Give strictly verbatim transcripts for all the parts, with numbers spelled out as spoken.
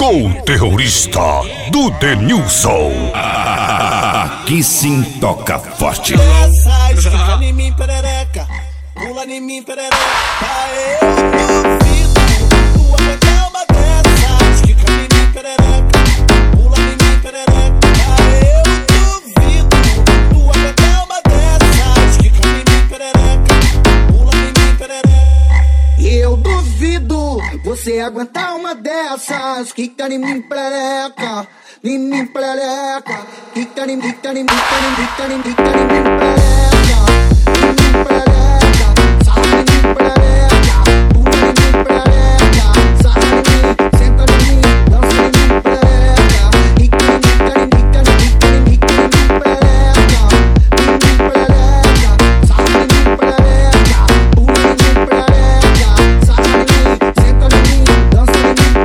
O terrorista do Denilson. Aqui sim toca forte. Sai, estica em mim, perereca. Pula em mim, perereca. Eu duvido tu aguentar uma dessa. Estica em mim, perereca. Pula em mim, perereca. Eu duvido tu aguentar uma dessa. Estica em mim, perereca. Pula em mim, perereca. Eu duvido você aguentar uma dessas. Quica em mim, perereca. Em mim, perereca. Quica em mim, quica em mim, quica em mim, quica em mim, perereca. Em mim, perereca. Sai em mim, perereca. Pula em mim, perereca. Sai em mim, senta em mim, dança em mim, perereca. Quica em mim, quica em mim, quica em mim, quica em mim, perereca. Em mim, perereca. Sai em mim, perereca. Pula em mim, perereca. Sai em mim, senta em mim, dança em mim,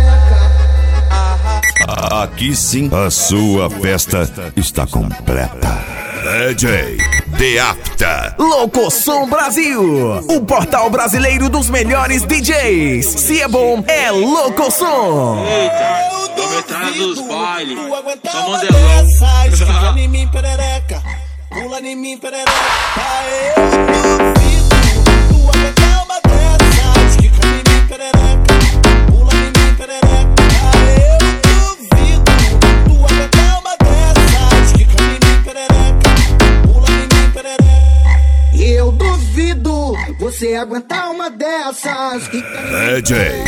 perereca. Aqui sim a sua festa está completa. D J Deapta. Locosom Brasil, o portal brasileiro dos melhores D Js. Se é bom, é Locosom. Eita, vamos entrar nos bailes. Tu aguentar Só uma Mandelão. dessa. Estica em mim, perereca. Pula em mim, perereca. Eu duvido tu aguentar uma dessa. Estica em mim, perereca. Pula em mim, perereca. Eu duvido tu aguentar uma dessa. Estica em mim, perereca. Pula em mim, perereca. Eu duvido você aguentar uma dessas. Quica em mim, D J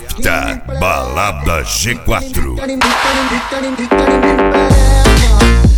Deapta. Balada G quatro. quica em mim, quica em mim, quica em mim, quica em mim, perereca.